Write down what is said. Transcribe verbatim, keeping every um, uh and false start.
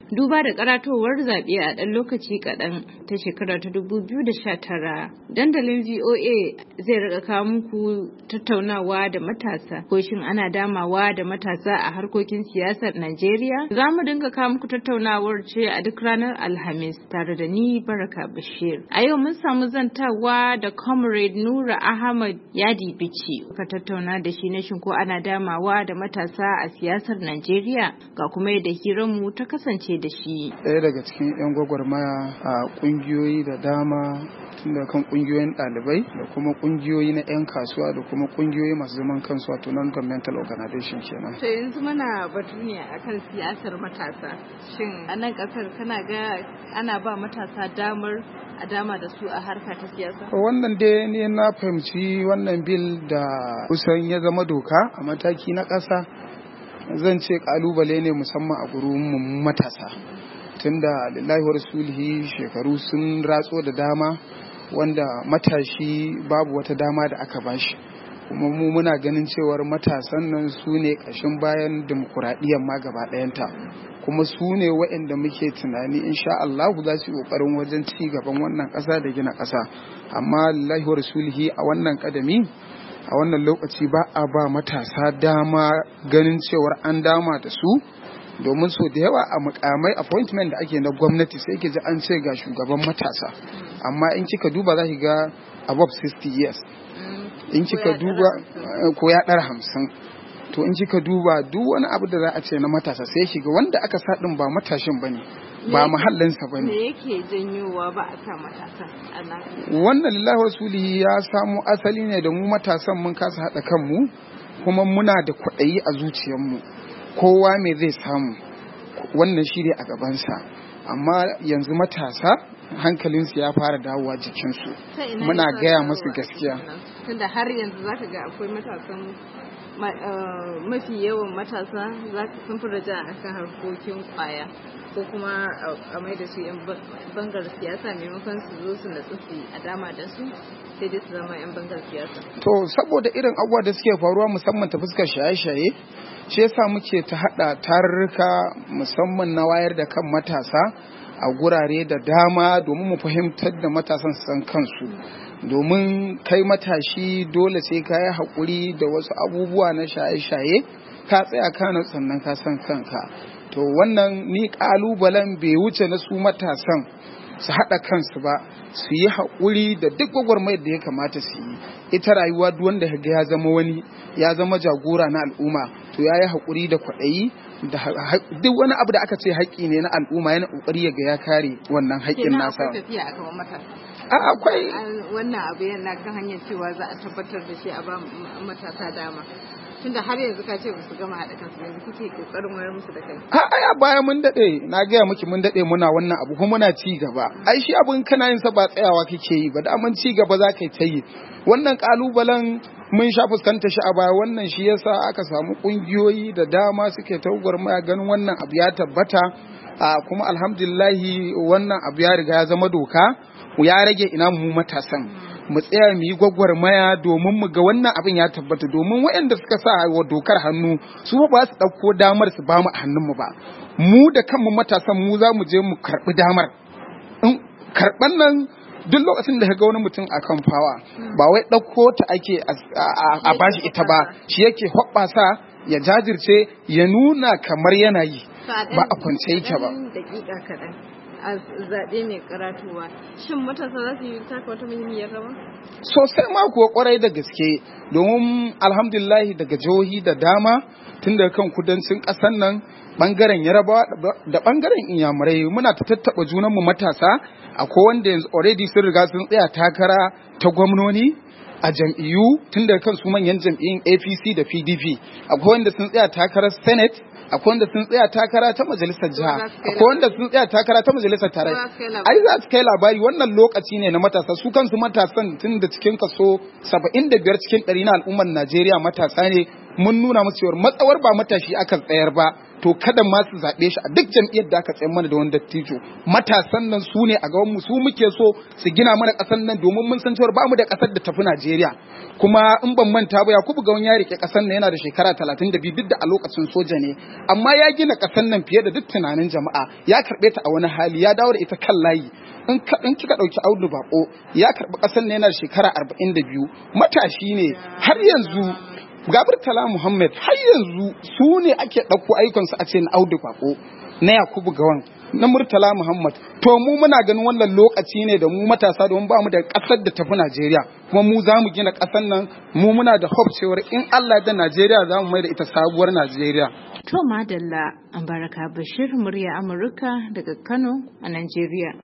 duba da karatowar zaɓe a ɗan lokaci kaɗan ta shekara ta dubu biyu da sha tara. Dandalin V O A zai rika kawo muku tattaunawa da matasa. Ko shin ana damawa da matasa a harkokin siyasar Najeriya? Za mu dinga kawo muku tattaunawar ce a duk ranar Alhamis tare da ni Baraka Bashir. A yau mun samu zantawa da Comrade Nura Ahmad Yadi Bichi. Ka tattauna da shi na shin ko ana damawa da matasa a siyasar Najeriya, ga kuma yadda hiranmu ta kasance da shi. Ɗaya daga cikin 'yan gwagwarmaya a ƙungiyoyi da dama, tun da kan ƙungiyoyin ɗalibai da kuma ƙungiyoyi na 'yan kasuwa da kuma ƙungiyoyi masu zaman kansu, wato non-governmental organization kenan. To yanzu mana batu ne akan siyasar matasa. Shin a nan ƙasar kana ga ana ba matasa damar a dama da su a harka ta siyasa? Wannan dai ne na fahimci wannan bil da kusan ya zama doka a mataki na ƙasa, zan ce kalubale ne musamman a gurin matasa, tunda lillahi wa rasulihi shekaru sun ratso da dama wanda matashi babu wata dama da aka bashi, kuma mu muna ganin cewar matasan nan su ne ƙashin bayan dimokuraɗiyyar ma gaba ɗayanta, kuma su ne waɗanda muke tunani insha Allah za su yi ƙoƙarin wajen ci gaban wannan ƙasa da gina ƙasa. Amma lillahi wa rasulihi a wannan ƙadami, a wannan lokaci ba a ba matasa dama ganin cewar an dama da su, domin so da yawa a mukamai appointment da ake na gwamnati sai ke ji an ce ga shugaban matasa, amma in kika duba za ki ga above sixty years, in kika duba ko ya ɗara hamsin, to in kika duba duk wani abu da za a ce na matasa sai shiga wanda aka sa ɗin ba matashin bane, ba mahallinsa ba ne. Me yake janyowa ba a sa matasa a nan? Wannan lillahi rasulihi ya samo asali ne da mu matasan mun kasa haɗa kanmu, kuma muna da kwaɗayi a zuciyarmu, kowa me zai samu, wannan shi ne a gabansa. Amma yanzu matasa hankalinsu ya fara dawowa jikinsu, muna gaya masu gaskiya. Tunda har yanzu zaka ga akwai matasan mafi yawan matasa za sun fi raja a kan harkokin kwaya, ko kuma a mai da su yan bangar siyasa maimakon su zo su natsu su a dama da su, sai dai su zama yan bangar siyasa. To saboda irin abubuwa da suke faruwa musamman ta fuskar shaye-shaye, shi yasa muke ta hada tarurruka musamman na wayar da kan matasa a gurare da dama domin mu fahimtar da matasan su san kansu. Domin kai matashi dole sai ka yi haƙuri da wasu abubuwa na shaye-shaye, ka tsaya kana sannan ka san kanka. To wannan ni ƙalubalen bai wuce na su matasan su haɗa kansu ba, su yi haƙuri da duk gwagwarmayar da ya kamata su yi. Ita rayuwa duk wanda ya zama wani, ya zama jagora na al'umma, to ya yi haƙuri da kwaɗayi da duk wani abu da aka ce haƙƙi ne na al'umma, yana ƙoƙari ya ga ya kare wannan haƙƙin nasa. A akwai wannan abu yana kan hanyar cewa za a tabbatar da shi a ba matasa dama, tunda har yanzu ka ce musu gama haɗa kansu, yanzu kuke kokarin wayar musu da kai. A ai a baya mun dade, na gaya miki mun dade muna wannan abu kuma muna ci gaba. Ai shi abun kana yin sa ba tsayawa kake yi ba, da mun ci gaba za ka yi ta yi. Wannan kalubalen mun sha fuskanta shi a baya, wannan shi yasa aka samu kungiyoyi da dama suke ta gwagwarmaya ganin wannan abu ya tabbata, kuma alhamdulillahi wannan abu ya riga ya zama doka. Ya rage ina mu matasan mu tsaya mu yi gwagwarmaya domin mu ga wannan abin ya tabbata, domin waɗanda suka sa wa dokar hannu su ba su ɗauko damar su ba mu a hannunmu ba, mu da kanmu matasan mu za mu je mu karɓi damar. In karɓan nan duk lokacin da ka ga wani mutum a kan fawa, ba wai ɗauko ta ake a bashi ita ba, shi yake hoɓɓasa ya jajirce ya nuna kamar yana yi, ba a kwance yake ba. A zaɓe mai karatuwa, shin matasa za su yi taka wata muhimmiyar rawa? Sosai ma kuwa kwarai da gaske, domin alhamdulillahi daga jihohi da dama tun daga kan kudancin ƙasar nan, ɓangaren Yarabawa da ɓangaren Inyamurai muna ta tattaɓa junanmu matasa, akwai wanda yanzu already sun riga sun tsaya takara ta gwamnoni a jam'iyyu tun daga kan su manyan jam'iyyun A P C da P D P, akwai wanda sun tsaya takarar Senate, akwai wanda sun tsaya takara ta majalisar jiha, akwai wanda sun tsaya takara ta majalisar tarayya. Ai za su kai labari, wannan lokaci ne na matasa, su kansu matasan tun da cikin kaso saba'in da biyar cikin ɗari na al'ummar Najeriya matasa ne, mun nuna musu cewa matsawar ba matashi aka tsayar ba to kada ma su zaɓe shi a duk jam'iyyar da aka tsayar mana da wani dattijo. Matasan nan su ne a gaban mu, su muke so su gina mana ƙasar nan domin mun san cewa ba mu da ƙasar da tafi Najeriya. Kuma in ban manta ba Yakubu Gawon ya rike ƙasar nan yana da shekara talatin da biyu duk da a lokacin soja ne, amma ya gina ƙasar nan fiye da duk tunanin jama'a, ya karɓe ta a wani hali, ya dawo da ita kan layi. In kika ɗauki Audu Bako ya karɓi ƙasar nan yana da shekara arba'in da biyu, matashi ne har yanzu. Ga Murtala Muhammad har yanzu su ne ake ɗauko ayyukansu a ce na Audu Bako, na Yakubu Gawon, na Murtala Muhammad. To mu muna ganin wannan lokaci ne da mu matasa domin ba mu da ƙasar da tafi Najeriya, kuma mu za mu gina ƙasar nan, mu muna da hope cewar in Allah da Najeriya za mu mai da ita sabuwar Najeriya. To madalla, Baraka Bashir, murya Amurka daga Kano a Najeriya.